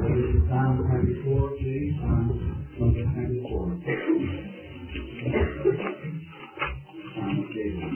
This is Psalm 24, please, Psalm number 24. Psalm of David.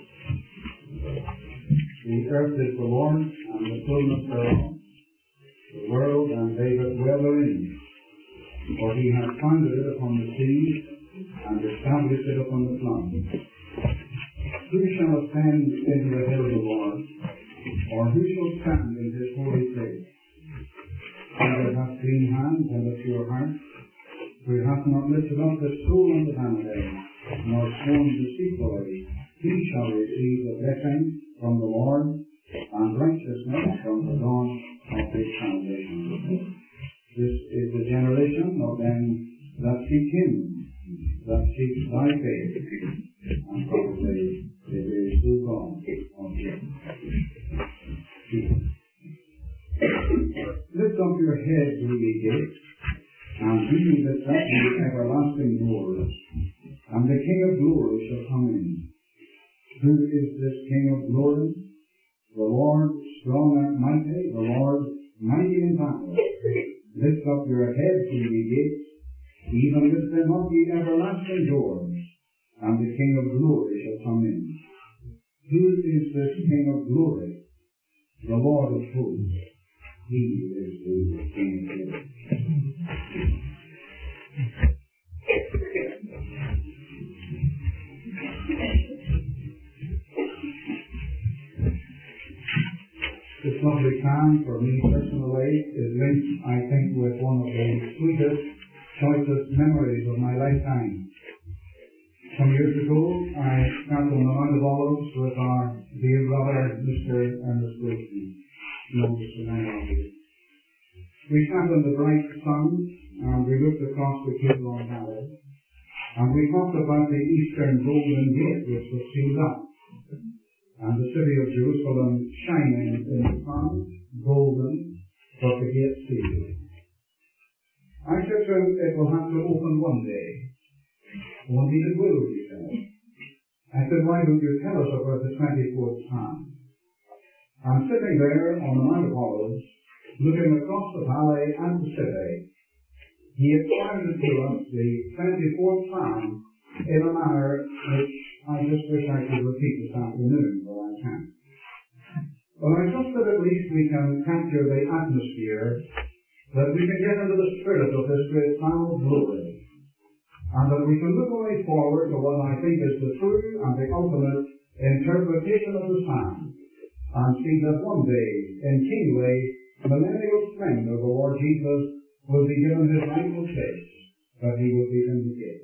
The earth is the Lord's, and the fullness thereof, the world and they that dwell therein. For he hath founded it upon the seas, and established it upon the floods. Who shall ascend into the hill of the Lord, or who shall stand in his holy place? He that hath clean hands and a pure heart, who hath not lifted up his soul unto vanity, nor sworn deceitfully, he shall receive the blessing from the Lord, and righteousness from the God of his salvation. This is the generation of them that seek him, that seek thy face, and probably it is the God of him. Lift up your heads, ye gates, and be ye lifted up, ye everlasting doors, and the King of glory shall come in. Who is this King of glory? The Lord strong and mighty, the Lord mighty in battle. Lift up your heads, ye gates, even lift them up, ye everlasting doors, and the King of glory shall come in. Who is this King of glory? The Lord of hosts. He is the King of glory. This lovely psalm, for me personally, is linked, I think, with one of the sweetest, choicest memories of my lifetime. Some years ago, I sat on the Mount of Olives with our dear brother, Mr. Ernest Wilson. We sat in the bright sun, and we looked across the Kidron Valley, and we talked about the eastern golden gate which was sealed up, and the city of Jerusalem shining in the sun, golden, but the gate sealed. I said to him, it will have to open one day. One day it will, he said. I said, why don't you tell us about the 24th Psalm? I'm sitting there on the Mount of Olives, looking across the valley and the city. He expounded to us the 24th Psalm in a manner which I just wish I could repeat this afternoon, though I can't. But I trust that at least we can capture the atmosphere, that we can get into the spirit of this great Psalm of glory, and that we can look only forward to what I think is the true and the ultimate interpretation of the Psalm, and see that one day, in kingly, millennial splendor, the Lord Jesus will be given his rightful place, that he will be vindicated.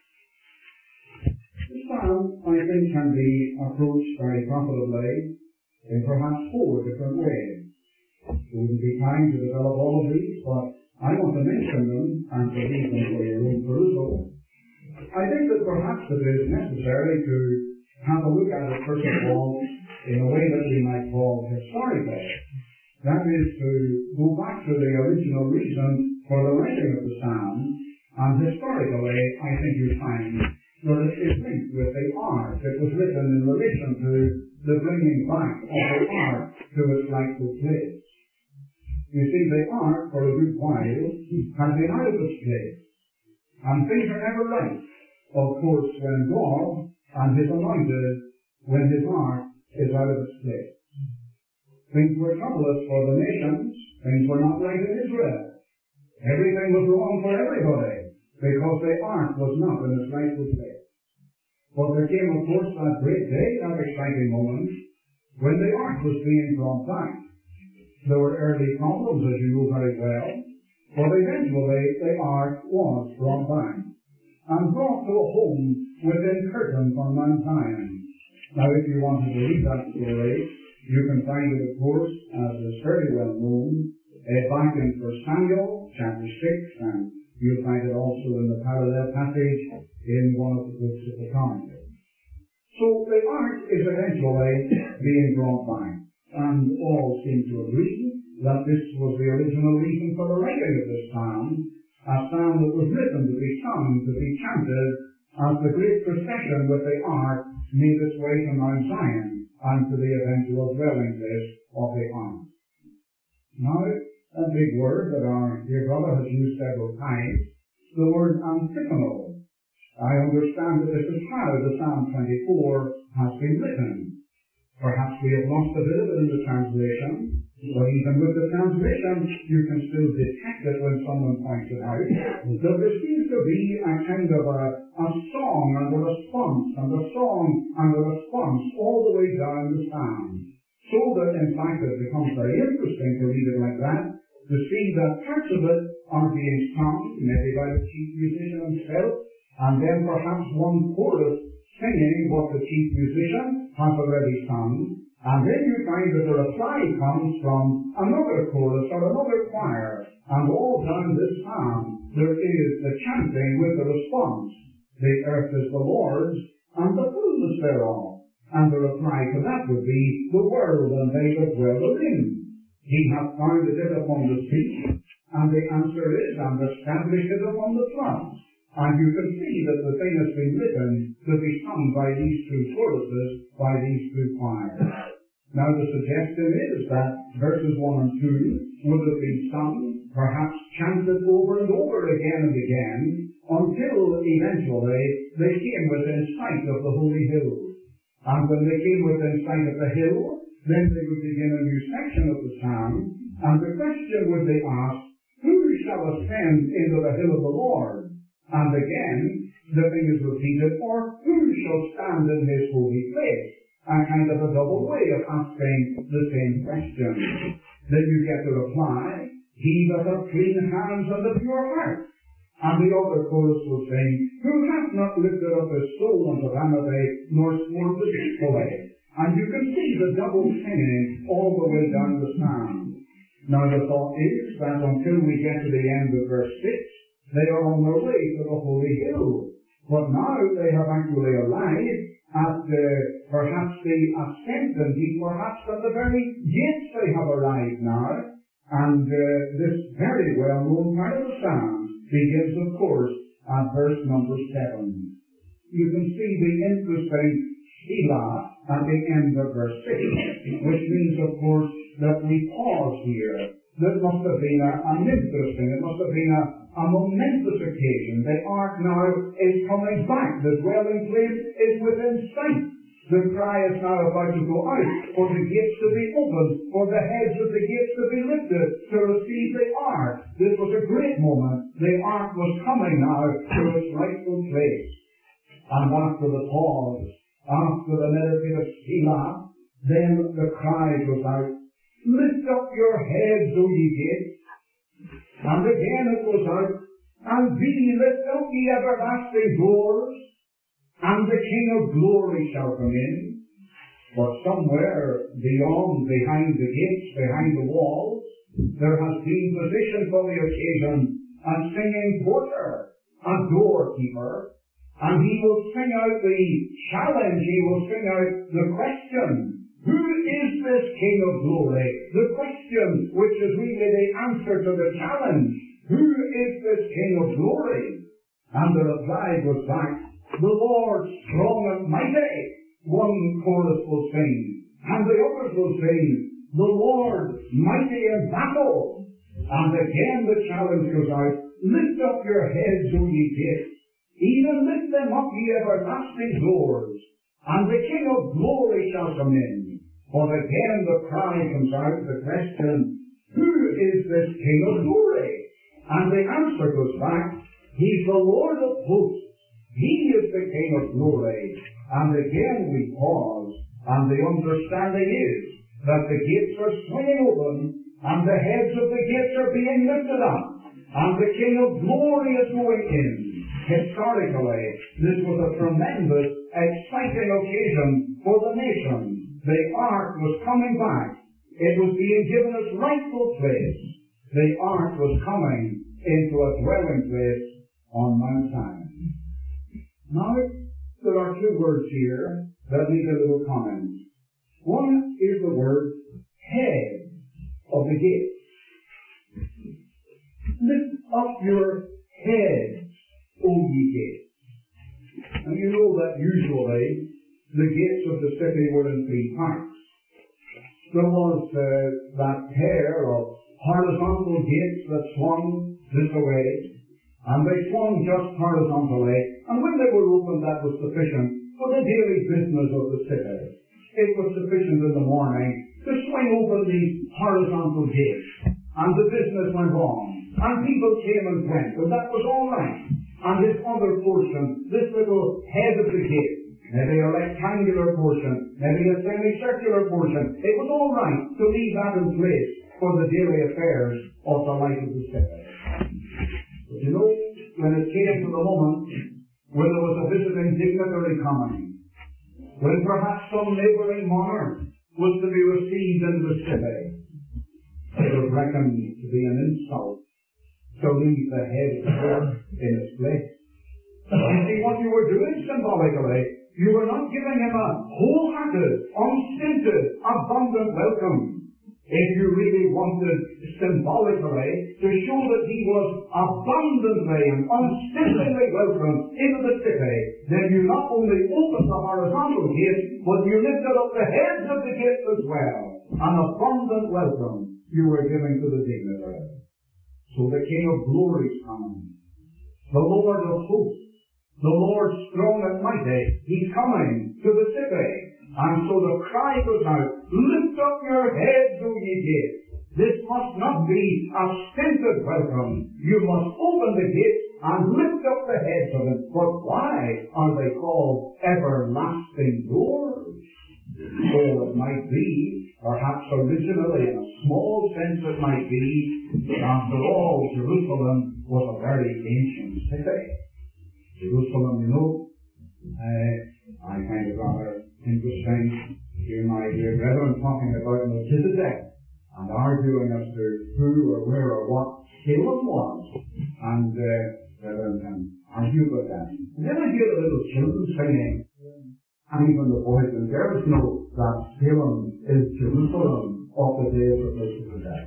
The Psalm, I think, can be approached very profitably in perhaps 4 different ways. It wouldn't be time to develop all of these, but I want to mention them and to leave them for your own perusal. I think that perhaps it is necessary to have a look at it, first of all, in a way that we might call historical. That is to go back to the original reason for the writing of the Psalm, and historically, I think you find that it is linked with the ark. It was written in relation to the bringing back of the ark to its rightful place. You see, the ark, for a good while, has been out of its place, and things are never right. Of course, when God and his anointed, when his ark is out of its place. Things were troublous for the nations. Things were not right in Israel. Everything was wrong for everybody, because the ark was not in its rightful place. But there came, of course, that great day, that exciting moment, when the ark was being brought back. There were early problems, as you know very well, but eventually the ark was brought back, and brought to a home within curtains on Mount Zion. Now, if you wanted to read that story, you can find it, of course, as is very well known, back in 1 Samuel, chapter 6, and you'll find it also in the parallel passage in one of the books of the Chronicles. So the ark is eventually being brought back, and all seem to agree that this was the original reason for the writing of this psalm, a psalm that was written to be sung, to be chanted, as the great procession with the ark made its way to Mount Zion and to the eventual dwelling place of the ark. Now, a big word that our dear brother has used several times, the word antiphonal. I understand that this is how the Psalm 24 has been written. Perhaps we have lost a bit of it in the translation, but even with the translation, you can still detect it when someone points it out. So there seems to be a kind of a song and a response, and a song and a response all the way down the Psalm. So that, in fact, it becomes very interesting to read it like that, to see that parts of it are being sung, maybe by the chief musician himself, and then perhaps one chorus singing what the chief musician has already sung, and then you find that the reply comes from another chorus or another choir, and all down this psalm there is the chanting with the response, the earth is the Lord's, and the fullness thereof. And the reply to that would be, the world and they that dwell therein. He hath founded it upon the sea, and the answer is, and established it upon the floods. And you can see that the thing has been written to be sung by these two choruses, by these two choirs. Now the suggestion is that verses 1 and 2 would have been sung, perhaps chanted over and over again and again, until eventually they came within sight of the holy hill. And when they came within sight of the hill, then they would begin a new section of the psalm, and the question would be asked, who shall ascend into the hill of the Lord? And again, the thing is repeated, or who shall stand in his holy place? A kind of a double way of asking the same question. Then you get the reply, he that hath clean hands and a pure heart. And the other chorus will sing, who hath not lifted up his soul unto vanity, nor sworn deceitfully. And you can see the double singing all the way down the psalm. Now the thought is that until we get to the end of verse 6, they are on their way to the holy hill. But now they have actually arrived at perhaps the ascent, indeed perhaps at the very gates they have arrived now. And this very well-known part of the psalm begins, of course, at verse number 7. You can see the interesting Selah at the end of verse 6, which means, of course, that we pause here. That must have been an interesting, it must have been a momentous occasion. The ark now is coming back. The dwelling place is within sight. The cry is now about to go out, for the gates to be opened, for the heads of the gates to be lifted, to receive the ark. This was a great moment. The ark was coming now to its rightful place. And after the pause, after the meditative Selah, then the cry goes out, lift up your heads, O ye gates. And again it goes out, and be lift up ye everlasting doors, and the King of glory shall come in. But somewhere beyond, behind the gates, behind the walls, there has been positioned for the occasion a singing porter, a doorkeeper, and he will sing out the challenge, he will sing out the question, who is this King of glory? The question which is really the answer to the challenge, who is this King of glory? And the reply goes back, the Lord strong and mighty, one chorus will sing, and the others will sing, the Lord mighty in battle. And again the challenge goes out, lift up your heads, O ye gates, even lift them up, ye everlasting doors, and the King of glory shall come in. But again the cry comes out, the question, who is this King of glory? And the answer goes back, he's the Lord of hosts. He is the King of glory. And again we pause, and the understanding is that the gates are swinging open, and the heads of the gates are being lifted up, and the King of glory is going in. Historically, this was a tremendous, exciting occasion for the nation. The ark was coming back. It was being given its rightful place. The ark was coming into a dwelling place on Mount Zion. Now, there are two words here that need a little comment. One is the word head of the gate. Lift up your heads, O ye gates. And you know that usually the gates of the city were in three parts. There was that pair of horizontal gates that swung this way, and they swung just horizontally, and when they were opened that was sufficient for the daily business of the city. It was sufficient in the morning to swing open these horizontal gates, and the business went on, and people came and went, and that was all right. And this other portion, this little head of the gate, maybe a rectangular portion, maybe a semicircular portion, it was all right to leave that in place for the daily affairs of the life of the city. But you know, when it came to the moment when there was a visiting dignitary coming, when perhaps some neighbouring monarch was to be received into the city, it was reckoned to be an insult to leave the head of the court in its place. You see, what you were doing symbolically, you were not giving him a wholehearted, unstinted, abundant welcome. If you really wanted symbolically to show that he was abundantly and unstintedly welcome into the city, then you not only opened the horizontal gate, but you lifted up the heads of the gates as well. An abundant welcome you were giving to the dignitary. So the King of Glory is coming. The Lord of hosts, the Lord strong and mighty, he's coming to the city. And so the cry goes out, lift up your heads, O ye gates. This must not be a stinted welcome. You must open the gates and lift up the heads of them. But why are they called everlasting doors? Oh, it might be, perhaps originally in a small sense it might be, but after all, Jerusalem was a very ancient city. Jerusalem, you know, I find it rather interesting to hear my dear brethren talking about Melchizedek and arguing as to who or where or what Salem was, and brethren can argue about that. And then I hear the little children singing, and even the boys and girls know that Salem is Jerusalem of the days of Melchizedek.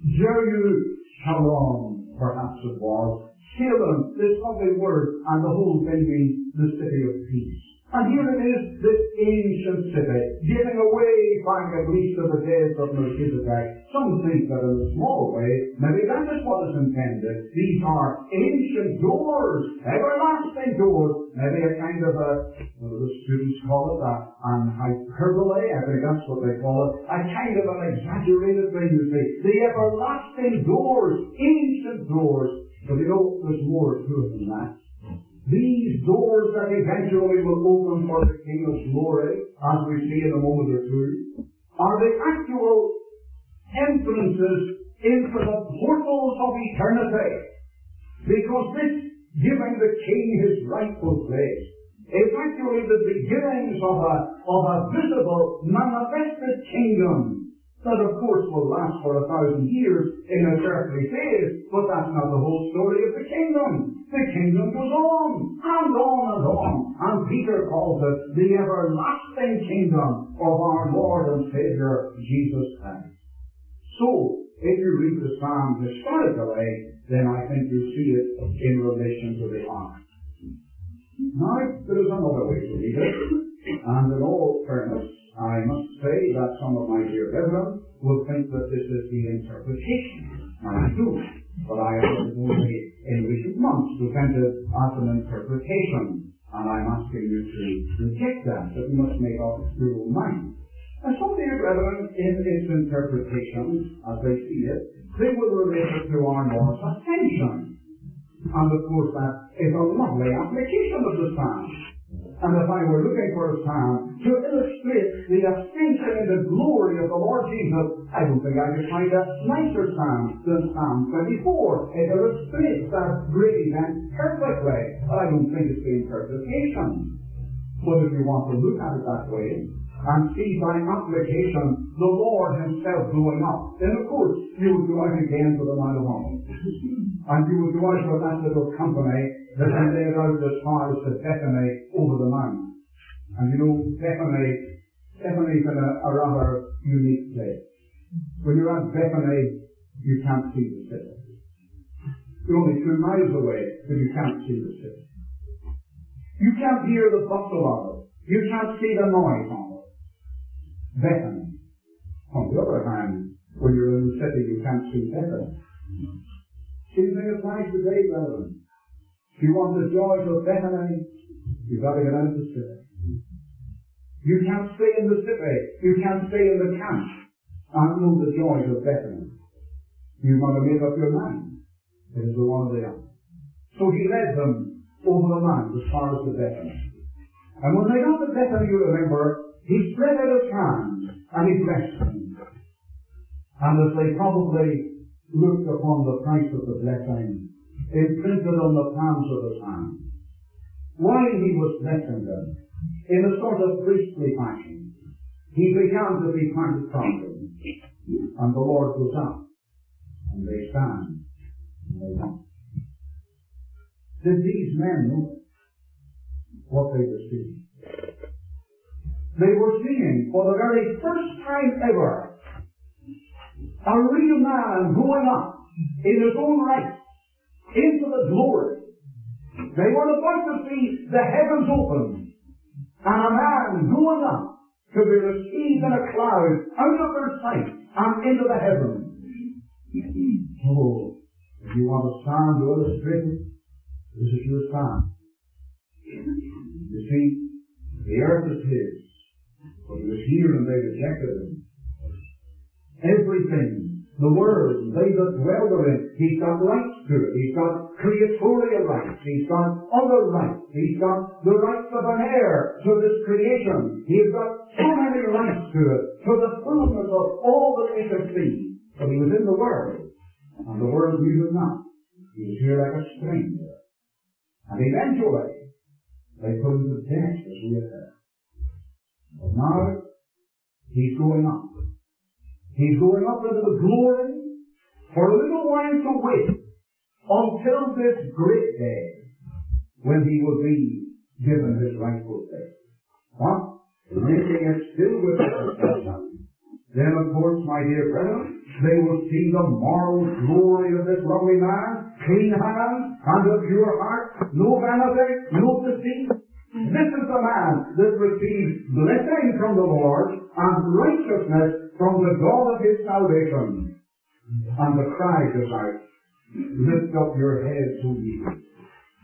Jerusalem, perhaps it was. Salem, this lovely word, and the whole thing means the city of peace. And here it is, this ancient city, giving away back at least to the days of Melchizedek. Some think that in a small way, maybe that is what is intended. These are ancient doors, everlasting doors, maybe a kind of a, what do the students call it, an hyperbole, I think that's what they call it, a kind of an exaggerated thing, you see. The everlasting doors, ancient doors. But you know, there's more to it than that. These doors that eventually will open for the King of Glory, as we see in a moment or two, are the actual entrances into the portals of eternity. Because this giving the King his rightful place is actually the beginnings of a visible, manifested kingdom that of course will last for 1,000 years in its earthly phase, but that's not the whole story of the kingdom. The kingdom goes on, and on, and on, and Peter calls it the everlasting kingdom of our Lord and Saviour, Jesus Christ. So, if you read the Psalm historically, then I think you see it in relation to the ark. Now, there is another way to read it, and in all fairness, I must say that some of my dear brethren will think that this is the interpretation. And I do. But I have only in recent months presented as an interpretation. And I'm asking you to reject that. But you must make up your own mind. And some dear brethren, in its interpretation, as they see it, they will relate it to our Lord's ascension. And of course that is a lovely application of the Psalm. And if I were looking for a psalm to illustrate the ascension and the glory of the Lord Jesus, I don't think I could find a nicer psalm than Psalm 24. It illustrates that great event perfectly. But I don't think it's the interpretation. But if you want to look at it that way, and see by application the Lord himself going up, then of course you would go out again to the Mount of Olives. And you would go out with that little company that had laid out as far as to Bethany over the mount. And you know, Bethany's in a rather unique place. When you're at Bethany, you can't see the city. You're only 2 miles away, but you can't see the city. You can't hear the bustle of it. You can't see the noise of it. Bethany. On the other hand, when you're in the city, you can't see Bethany. Same thing applies today, brethren. If you want the joys of Bethany, you've got to get out of the city. You can't stay in the city. You can't stay in the camp and know the joys of Bethany. You've got to make up your mind. It is the one or the other. So he led them over the land as far as the Bethany. And when they got to Bethany, you remember, he spread out his hands and he blessed them. And as they probably looked upon the price of the blessing, imprinted on the palms of his hands, while he was blessing them, in a sort of priestly fashion, he began to be parted from them. And the Lord goes up, and they stand, and they watch. Did these men know what they were seeing? They were seeing, for the very first time ever, a real man going up in his own right into the glory. They were about to see the heavens open and a man going up to be received in a cloud out of their sight and into the heavens. Oh, if you want a psalm to illustrate it, this is your psalm. You see, the earth is his, but he was here and they rejected him. Everything, the world, they that dwell therein, he's got rights to it. He's got creatorial rights. He's got other rights. He's got the rights of an heir to this creation. He's got so many rights to it, to the fullness of all that he could see. But he was in the world, and the world knew him not. He was here like a stranger. And eventually, they put him to death, as we have heard. But now, he's going up. He's going up into the glory for a little while to wait until this great day when he will be given his rightful place. But, making it still with the procession, then of course, my dear brethren, they will see the moral glory of this lovely man, clean hands and a pure heart, no vanity, no deceit. This is the man that receives blessing from the Lord and righteousness from the God of his salvation. And the cry goes out, lift up your heads, O ye gates.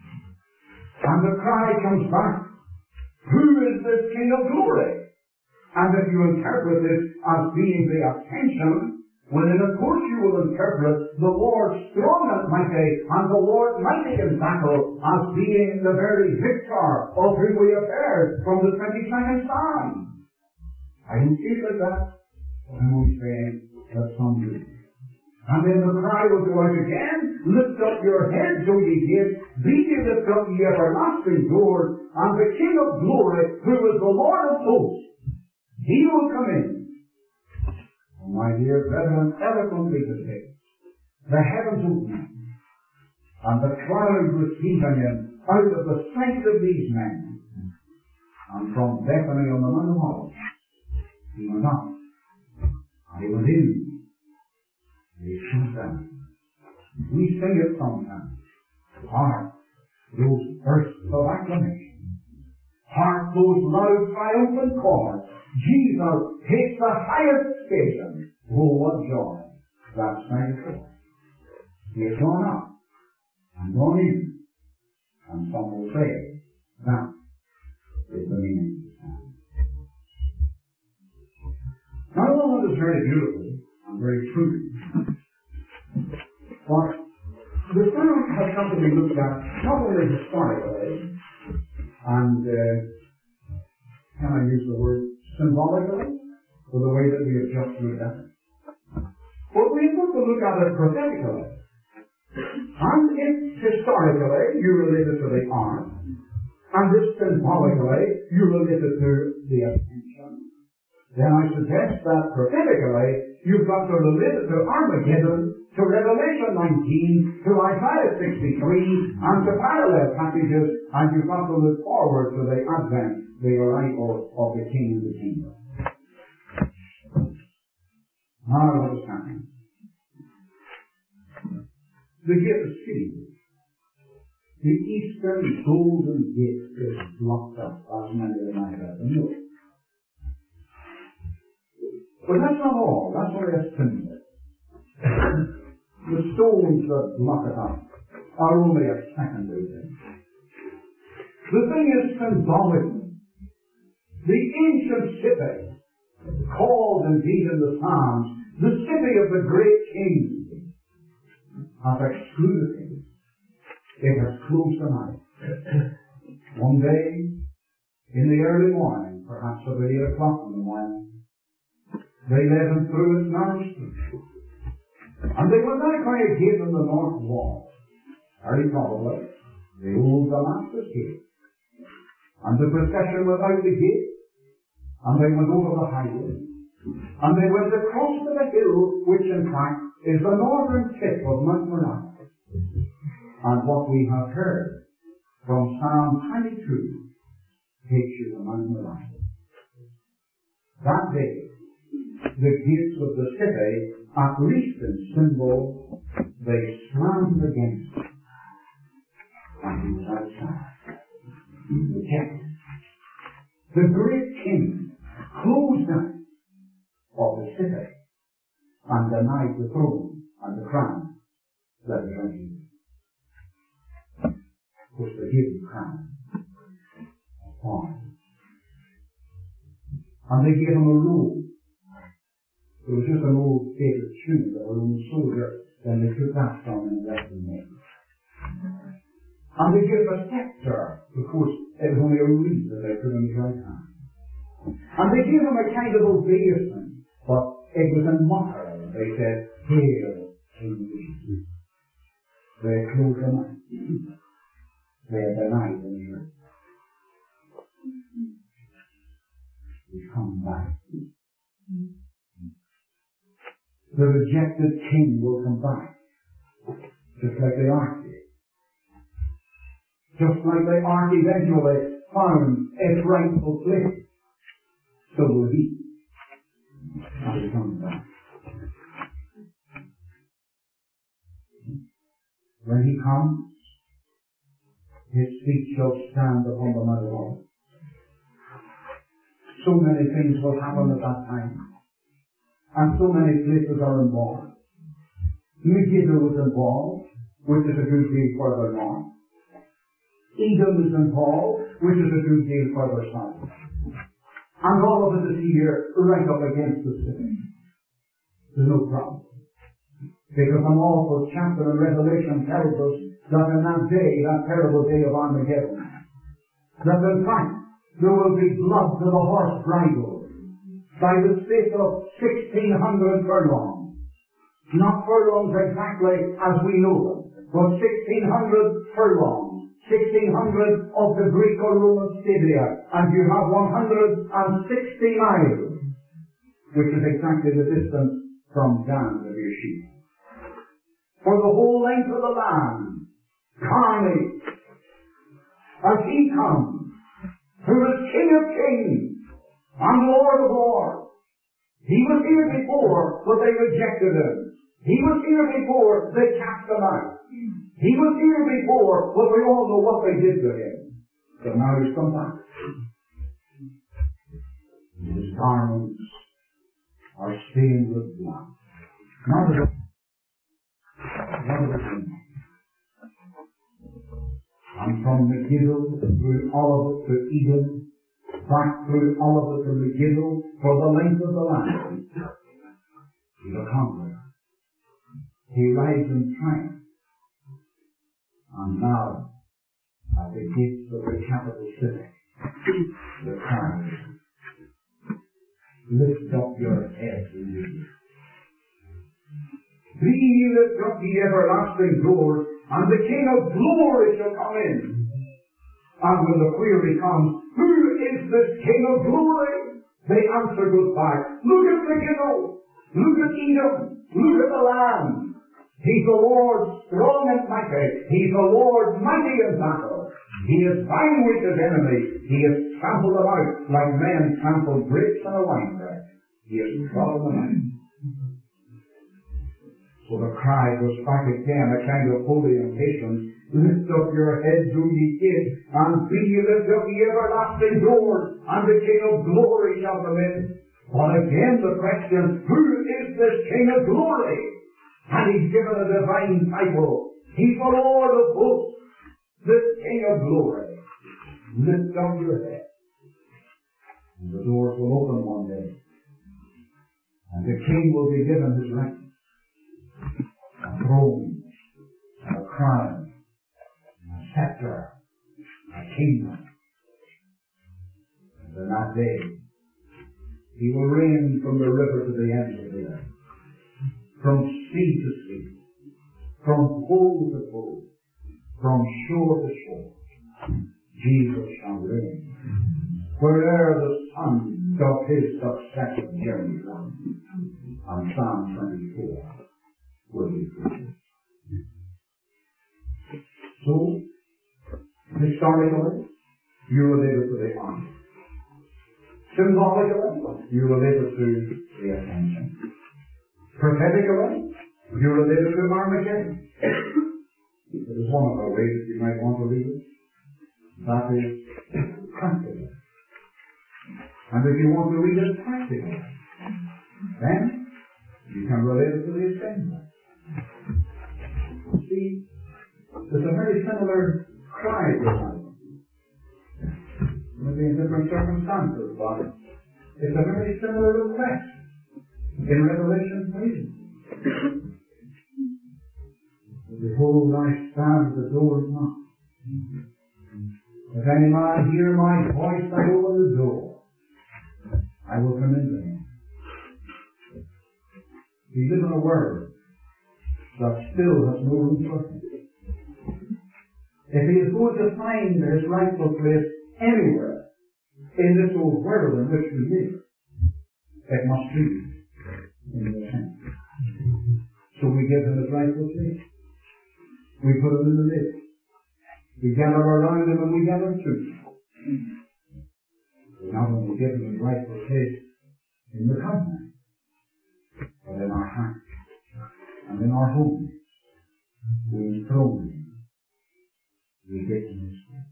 And the cry comes back, who is this King of glory? And if you interpret this as being the attention, well then of course you will interpret the Lord strong and mighty and the Lord mighty in battle as being the very victor of whom we have heard from the 22nd Psalm. I don't see it like that. I'm only saying that some do. And then the cry will go out again, lift up your heads, O ye gates, be ye lift up ye everlasting doors, and the King of glory, who is the Lord of hosts, he will come in. Oh, my dear brethren, eloquently today, the heavens opening, and the cloud receiving him out of the sight of these men, and from Bethany on the Mount of Olives, he went up. And he went in. And he shut down. We sing it sometimes. Hark, those bursts of acclamation. Hark, those loud triumphant chords. Jesus takes the highest station. Oh, what joy. That's 94. He has gone up and gone in. And some will say, that is the meaning of the psalm. Now, all that is very beautiful and very true. But the psalm has come to be looked at not only historically and, can I use the word symbolically, for the way that we have just looked at it, but we have got to look at it prophetically. And if historically you relate it to the art, and if symbolically you relate it to the attention, then I suggest that prophetically you've got to relate it to Armageddon, to Revelation 19, to Isaiah 63, and to parallel passages, and you've got to look forward to the advent, the arrival of the King of the Kingdom. Now what is happening? The gate is sealed. The eastern golden gate is blocked up, as many of them might have know. But that's not all. That's only a symbol. the stones that block it up are only a secondary thing. The thing is symbolic. The ancient city, called indeed in the Psalms, the city of the great king, has excluded him. It has closed them out. One day, in the early morning, perhaps about 8 o'clock in the morning, they led him through its narrow street. And they were now going to give him the north wall. Very probably, the old Damascus gate. And the procession was out the gate, and they went over the highway, and they went across to the hill, which in fact is the northern tip of Mount Moriah. And what we have heard from Psalm 22 takes you to Mount Moriah. That day, the gates of the city, at least in symbol, they slammed against him, and he was outside. The great king closed out of the city and denied the throne and the crown that was on him. Was the hidden crown of thorns. And they gave him a robe. It was just an old faded shoe that a Roman soldier, then they took that from and left him there. And they gave him a scepter. Of course, it was only a reed that they put in his right hand. And they gave him a kind of obeisance, but it was in mockery. They said, "Hail, King Jesus." They closed him out. They had denied him here. He's coming back. The rejected king will come back, just like the ark did. Just like the ark eventually found its rightful place, so will he. And he's coming back. When he comes, his feet shall stand upon the mud of Olives. So many things will happen at that time. And so many places are involved. Megiddo is involved, which is a good deal further north. Edom is involved, which is a good deal further south. And all of it is here, right up against the city. There's no problem. Because an awful chapter in Revelation tells us that in that day, that terrible day of Armageddon, that in fact there will be blood to the horse bridle by the space of 1,600 furlongs. Not furlongs exactly as we know them, but 1,600 furlongs, 1,600 of the Greek or Roman stadia, and you have 160 miles, which is exactly the distance from Dan to Beersheba. For the whole length of the land, carnage, as he comes, who is King of Kings and Lord of Lords. He was here before, but they rejected him. He was here before, they cast him out. He was here before, but we all know what they did to him. But now he's come back. His garments are stained with blood. Not at all. And from Megiddo through Olivet to Edom, back through Olivet to Megiddo, for the length of the land, he's a conqueror. He rides in triumph. And now, at the gates of the capital city, the cry, lift up your heads in the earth. Be ye lift up the everlasting doors, and the King of glory shall come in. And when the query comes, who is this King of glory? The answer goes back, look at Megiddo, look at Edom, look at the land. He's the Lord strong and mighty. He's the Lord mighty in battle. He has vanquished his enemies. He has trampled them out like men trample grapes on a winepress. He has trodden them out. So the cry goes back again, a kind of holy impatience. Lift up your heads, O ye gates, and be ye lift up the everlasting doors, and the King of glory shall come in. But again the question, who is this King of glory? And He's given a divine title. He's the Lord of hosts, the King of glory. Lift up your head. And the doors will open one day. And the King will be given His right. A throne, and a crown, and a scepter, a kingdom. And on that day, He will reign from the river to the ends of the earth, from sea to sea, from pole to pole, from shore to shore. Jesus shall reign. Where'er the sun doth his successive journey run. And Psalm 24 will be fulfilled. So, historically, you related to the army. Symbolically, you related to the ascension. Prophetically, you related to Armageddon. There is one other way that you might want to read it. That is practical. And if you want to read it practically, then you can relate it to the assembly. See, there's a very similar cry behind it. Maybe in different circumstances, but it's a very similar request in Revelation 3. Behold, I stand at the door and knock. If any man hear my voice, I open the door. I will come into him. We live in a world that still has no room for him. If he is going to find his rightful place anywhere in this old world in which we live, it must be in the center. So we give him his rightful place. We put him in the midst. We gather around him and we gather to him. We not only give him his rightful place in the company, but in our hearts and in our homes. We enthrone him. We give him his place.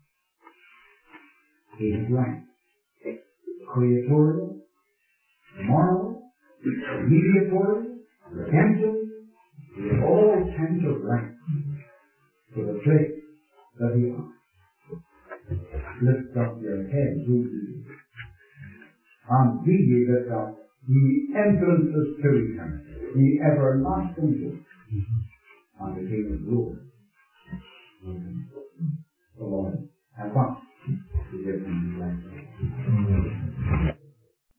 He is right. Creatorial, moral, mediatorial, redemptive. He has all kinds of right to the place that he has. Lift up your heads, O ye, and be ye lift up, ye entrances to eternity, ye everlasting doors, and the King of glory. The Lord, and what? To give him his life.